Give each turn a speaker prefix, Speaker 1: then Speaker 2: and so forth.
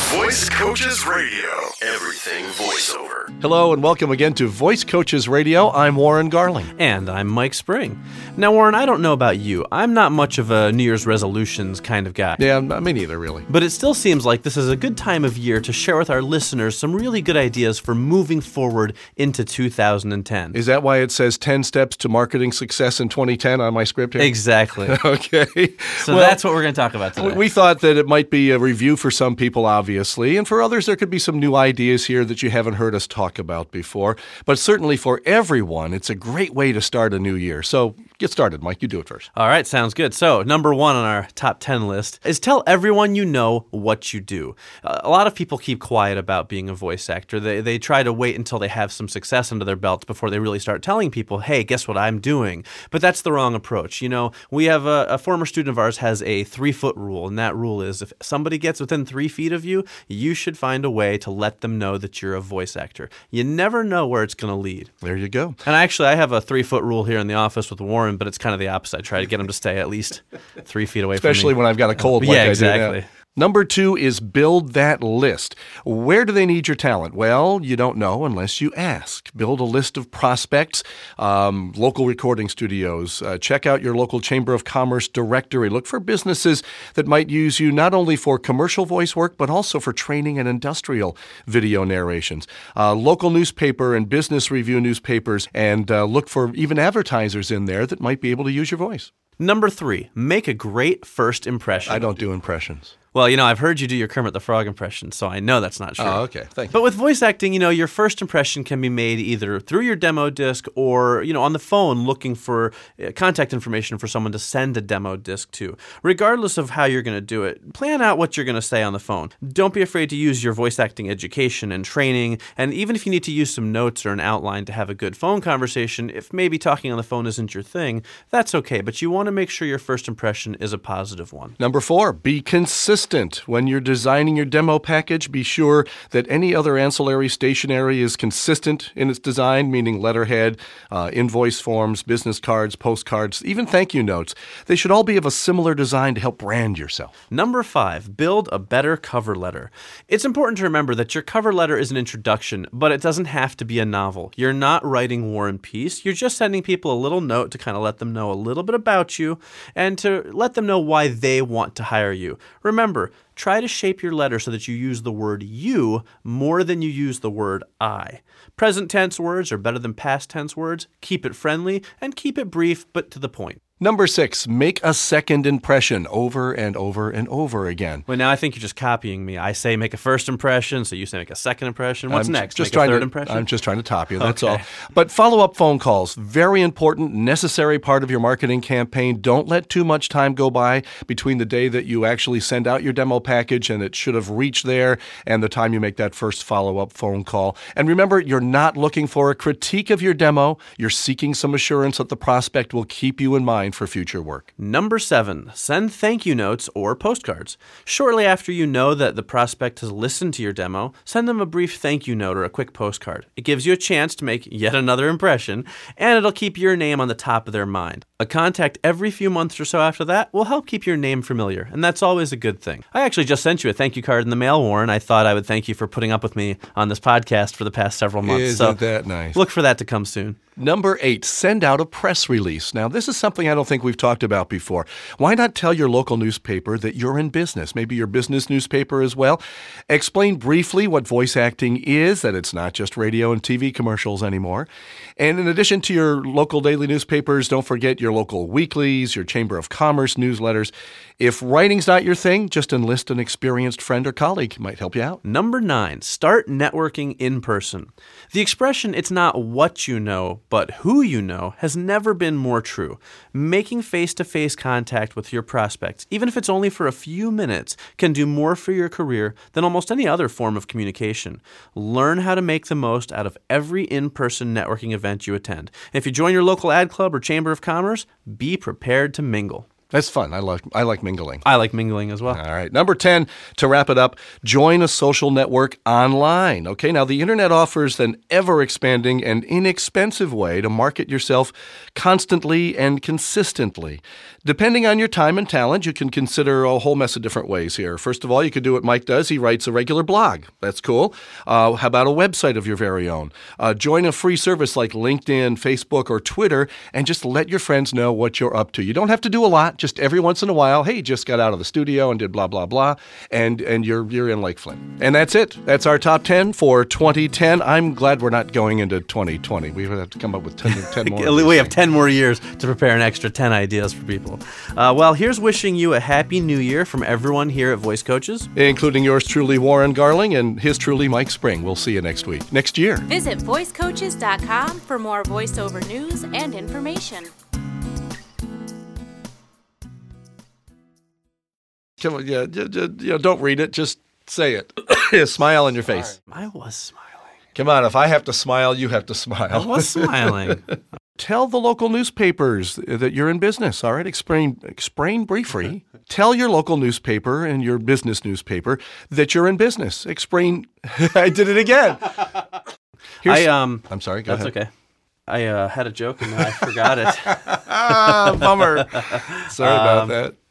Speaker 1: Voice Coaches Radio. Everything voiceover.
Speaker 2: Hello and welcome again to Voice Coaches Radio. I'm Warren Garling.
Speaker 3: And I'm Mike Spring. Now, Warren, I don't know about you. I'm not much of a New Year's resolutions kind of guy.
Speaker 2: Yeah, me neither, really.
Speaker 3: But it still seems like this is a good time of year to share with our listeners some really good ideas for moving forward into 2010.
Speaker 2: Is that why it says 10 steps to marketing success in 2010 on my script here?
Speaker 3: Exactly.
Speaker 2: Okay.
Speaker 3: So that's what we're going to talk about today.
Speaker 2: We thought that it might be a review for some people, obviously, and for others there could be some new ideas here that you haven't heard us talk about before. But certainly for everyone, it's a great way to start a new year. So get started, Mike. You do it first.
Speaker 3: All right, sounds good. So, number one on our top 10 list is tell everyone you know what you do. A lot of people keep quiet about being a voice actor. They try to wait until they have some success under their belt before they really start telling people, hey, guess what I'm doing? But that's the wrong approach. You know, we have a former student of ours has a 3-foot rule, and that rule is if somebody gets within 3 feet of you, you should find a way to let them know that you're a voice actor. You never know where it's going to lead.
Speaker 2: There you go.
Speaker 3: And actually, I have a 3-foot rule here in the office with Warren, but it's kind of the opposite. I try to get him to stay at least 3 feet away from me.
Speaker 2: Especially when I've got a cold like
Speaker 3: yeah,
Speaker 2: I do
Speaker 3: exactly.
Speaker 2: now. Number 2 is build that list. Where do they need your talent? Well, you don't know unless you ask. Build a list of prospects, local recording studios. Check out your local Chamber of Commerce directory. Look for businesses that might use you not only for commercial voice work, but also for training and industrial video narrations. Local newspaper and business review newspapers, and look for even advertisers in there that might be able to use your voice.
Speaker 3: Number 3, make a great first impression.
Speaker 2: I don't do impressions.
Speaker 3: Well, you know, I've heard you do your Kermit the Frog impression, so I know that's not true.
Speaker 2: Oh, okay. Thank you.
Speaker 3: But with voice acting, you know, your first impression can be made either through your demo disc or, you know, on the phone looking for contact information for someone to send a demo disc to. Regardless of how you're going to do it, plan out what you're going to say on the phone. Don't be afraid to use your voice acting education and training, and even if you need to use some notes or an outline to have a good phone conversation, if maybe talking on the phone isn't your thing, that's okay, but you want to make sure your first impression is a positive one.
Speaker 2: Number 4, be consistent. When you're designing your demo package, be sure that any other ancillary stationery is consistent in its design, meaning letterhead, invoice forms, business cards, postcards, even thank you notes. They should all be of a similar design to help brand yourself.
Speaker 3: Number 5, build a better cover letter. It's important to remember that your cover letter is an introduction, but it doesn't have to be a novel. You're not writing War and Peace. You're just sending people a little note to kind of let them know a little bit about you and to let them know why they want to hire you. Remember, try to shape your letter so that you use the word you more than you use the word I. Present tense words are better than past tense words. Keep it friendly and keep it brief but to the point.
Speaker 2: Number 6, make a second impression over and over and over again.
Speaker 3: Well, now I think you're just copying me. I say make a first impression, so you say make a second impression. What's next?
Speaker 2: Just
Speaker 3: make a third impression?
Speaker 2: I'm just trying to top you, that's
Speaker 3: Okay.
Speaker 2: all. But follow-up phone calls, very important, necessary part of your marketing campaign. Don't let too much time go by between the day that you actually send out your demo package and it should have reached there and the time you make that first follow-up phone call. And remember, you're not looking for a critique of your demo. You're seeking some assurance that the prospect will keep you in mind for future work.
Speaker 3: Number 7, send thank you notes or postcards. Shortly after you know that the prospect has listened to your demo, send them a brief thank you note or a quick postcard. It gives you a chance to make yet another impression, and it'll keep your name on the top of their mind. A contact every few months or so after that will help keep your name familiar, and that's always a good thing. I actually just sent you a thank you card in the mail, Warren. I thought I would thank you for putting up with me on this podcast for the past several months.
Speaker 2: Isn't that nice?
Speaker 3: Look for that to come soon.
Speaker 2: Number 8, send out a press release. Now, this is something I don't think we've talked about before. Why not tell your local newspaper that you're in business, maybe your business newspaper as well? Explain briefly what voice acting is, that it's not just radio and TV commercials anymore. And in addition to your local daily newspapers, don't forget your local weeklies, your Chamber of Commerce newsletters. If writing's not your thing, just enlist an experienced friend or colleague who might help you out.
Speaker 3: Number 9, start networking in person. The expression, it's not what you know, but who you know, has never been more true. Making face-to-face contact with your prospects, even if it's only for a few minutes, can do more for your career than almost any other form of communication. Learn how to make the most out of every in-person networking event you attend. And if you join your local ad club or chamber of commerce, be prepared to mingle.
Speaker 2: That's fun. I like mingling.
Speaker 3: I like mingling as well.
Speaker 2: All right. Number 10, to wrap it up, join a social network online. Okay, now the internet offers an ever-expanding and inexpensive way to market yourself constantly and consistently. Depending on your time and talent, you can consider a whole mess of different ways here. First of all, you could do what Mike does. He writes a regular blog. That's cool. How about a website of your very own? Join a free service like LinkedIn, Facebook, or Twitter, and just let your friends know what you're up to. You don't have to do a lot. Just every once in a while, hey, just got out of the studio and did blah, blah, blah, and you're in Lake Flint. And that's it. That's our top 10 for 2010. I'm glad we're not going into 2020. We would have to come up with 10 more.
Speaker 3: We have 10 more years to prepare an extra 10 ideas for people. Well, here's wishing you a happy new year from everyone here at Voice Coaches.
Speaker 2: Including yours truly, Warren Garling, and his truly, Mike Spring. We'll see you next year.
Speaker 4: Visit voicecoaches.com for more voiceover news and information.
Speaker 2: Come on, don't read it. Just say it. Smile on your face.
Speaker 3: I was smiling.
Speaker 2: Come on, if I have to smile, you have to smile.
Speaker 3: I was smiling.
Speaker 2: Tell the local newspapers that you're in business, all right? Explain briefly. Tell your local newspaper and your business newspaper that you're in business. I did it again. I'm sorry, go ahead.
Speaker 3: That's okay. I had a joke and then I forgot it.
Speaker 2: Bummer. Sorry about that.